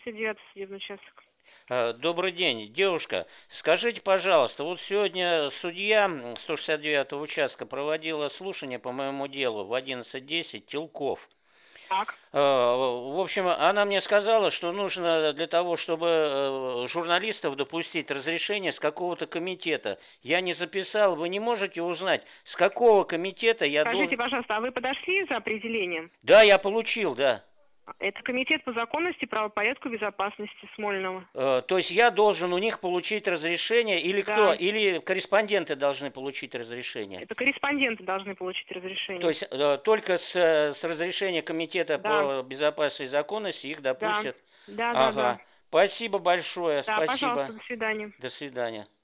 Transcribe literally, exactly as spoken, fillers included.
шестьдесят девятый судебный участок. Э, Добрый день, девушка. Скажите, пожалуйста, вот сегодня судья м, сто шестьдесят девятого участка проводила слушание по моему делу в одиннадцать десять Телков. Так. Э, В общем, она мне сказала, что нужно для того, чтобы э, журналистов допустить разрешение с какого-то комитета. Я не записал, вы не можете узнать, с какого комитета я Скажите, должен... пожалуйста, а вы подошли за определением? Да, я получил, да. Это Комитет по законности, правопорядку и безопасности Смольного. Э, То есть я должен у них получить разрешение, или кто? Да. Или корреспонденты должны получить разрешение? Это корреспонденты должны получить То разрешение. есть э, только с, э, с разрешения Комитета Да, по безопасности и законности их да, допустят? да, да, да. Ага. Спасибо большое, Да, пожалуйста, спасибо. до свидания. До свидания.